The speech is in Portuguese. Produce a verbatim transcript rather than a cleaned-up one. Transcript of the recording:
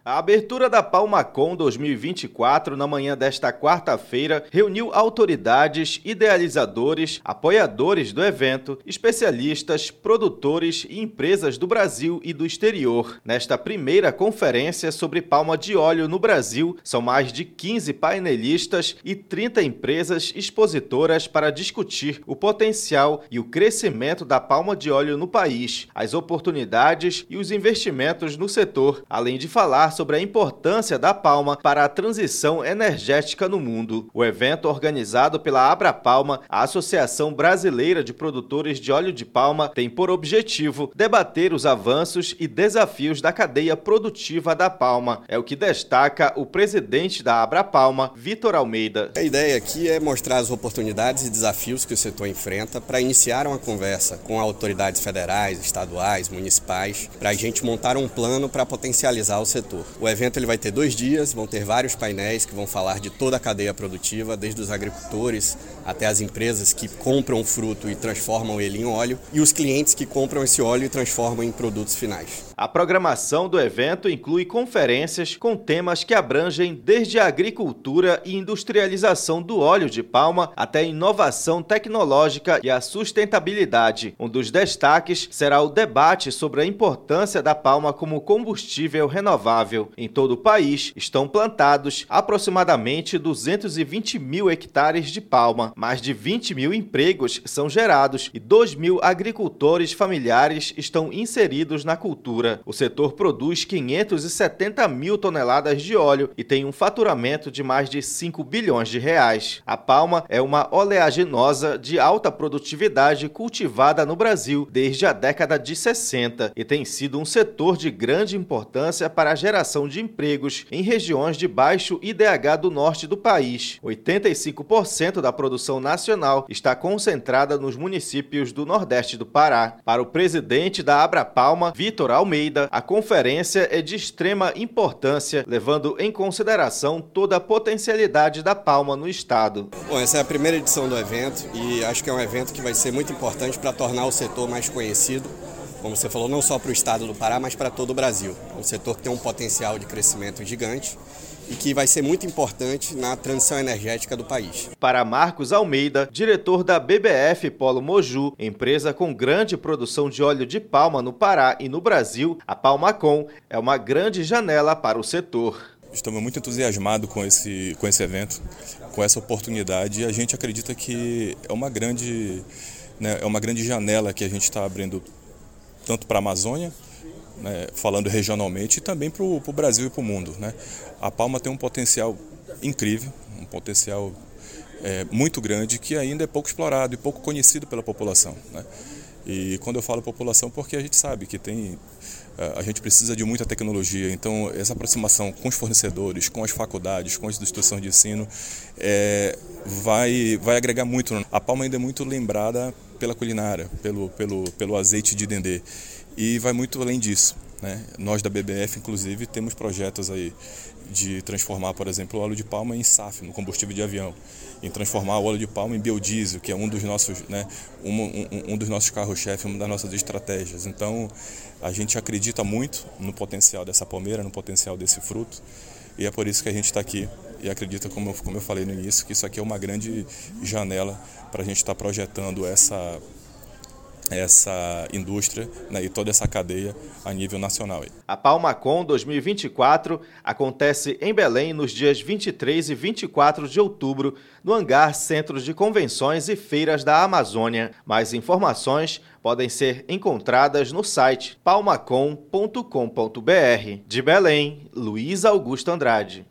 A abertura da PalmaCon dois mil e vinte e quatro, na manhã desta quarta-feira, reuniu autoridades, idealizadores, apoiadores do evento, especialistas, produtores e empresas do Brasil e do exterior. Nesta primeira conferência sobre palma de óleo no Brasil, são mais de quinze painelistas e trinta empresas expositoras para discutir o potencial e o crescimento da palma de óleo no país, as oportunidades e os investimentos no setor, além de falar sobre a importância da palma para a transição energética no mundo. O evento, organizado pela Abrapalma, a Associação Brasileira de Produtores de Óleo de Palma, tem por objetivo debater os avanços e desafios da cadeia produtiva da palma. É o que destaca o presidente da Abrapalma, Vitor Almeida. A ideia aqui é mostrar as oportunidades e desafios que o setor enfrenta para iniciar uma conversa com autoridades federais, estaduais, municipais, para a gente montar um plano para potencializar o setor. O evento ele vai ter dois dias, vão ter vários painéis que vão falar de toda a cadeia produtiva, desde os agricultores até as empresas que compram o fruto e transformam ele em óleo, e os clientes que compram esse óleo e transformam em produtos finais. A programação do evento inclui conferências com temas que abrangem desde a agricultura e industrialização do óleo de palma até a inovação tecnológica e a sustentabilidade. Um dos destaques será o debate sobre a importância da palma como combustível renovável. Em todo o país estão plantados aproximadamente duzentos e vinte mil hectares de palma. Mais de vinte mil empregos são gerados e dois mil agricultores familiares estão inseridos na cultura. O setor produz quinhentas e setenta mil toneladas de óleo e tem um faturamento de mais de cinco bilhões de reais. A palma é uma oleaginosa de alta produtividade cultivada no Brasil desde a década de sessenta e tem sido um setor de grande importância para a geração de empregos em regiões de baixo I D H do norte do país. oitenta e cinco por cento da produção nacional está concentrada nos municípios do nordeste do Pará. Para o presidente da Abrapalma, Vitor Almeida, a conferência é de extrema importância, levando em consideração toda a potencialidade da palma no estado. Bom, essa é a primeira edição do evento e acho que é um evento que vai ser muito importante para tornar o setor mais conhecido, como você falou, não só para o estado do Pará, mas para todo o Brasil. É um setor que tem um potencial de crescimento gigante e que vai ser muito importante na transição energética do país. Para Marcos Almeida, diretor da B B F Polo Moju, empresa com grande produção de óleo de palma no Pará e no Brasil, a PalmaCon é uma grande janela para o setor. Estamos muito entusiasmados com esse, com esse evento, com essa oportunidade, e a gente acredita que é uma grande, né, é uma grande janela que a gente está abrindo tanto para a Amazônia, né, falando regionalmente, e também para o Brasil e para o mundo, né? A palma tem um potencial incrível, um potencial é, muito grande, que ainda é pouco explorado e pouco conhecido pela população, né? E quando eu falo população, porque a gente sabe que tem, a gente precisa de muita tecnologia, então essa aproximação com os fornecedores, com as faculdades, com as instituições de ensino, é, vai, vai agregar muito. A palma ainda é muito lembrada pela culinária, pelo, pelo, pelo azeite de dendê, e vai muito além disso, né? Nós da B B F, inclusive, temos projetos aí de transformar, por exemplo, o óleo de palma em S A F, no combustível de avião, em transformar o óleo de palma em biodiesel, que é um dos nossos, né, um, um, um dos nossos carros-chefe, uma das nossas estratégias. Então, a gente acredita muito no potencial dessa palmeira, no potencial desse fruto, e é por isso que a gente está aqui e acredita, como eu, como eu falei no início, que isso aqui é uma grande janela para a gente estar tá projetando essa essa indústria, né, e toda essa cadeia a nível nacional. A PalmaCon dois mil e vinte e quatro acontece em Belém nos dias vinte e três e vinte e quatro de outubro, no hangar Centros de Convenções e Feiras da Amazônia. Mais informações podem ser encontradas no site palmacon ponto com ponto br. De Belém, Luiz Augusto Andrade.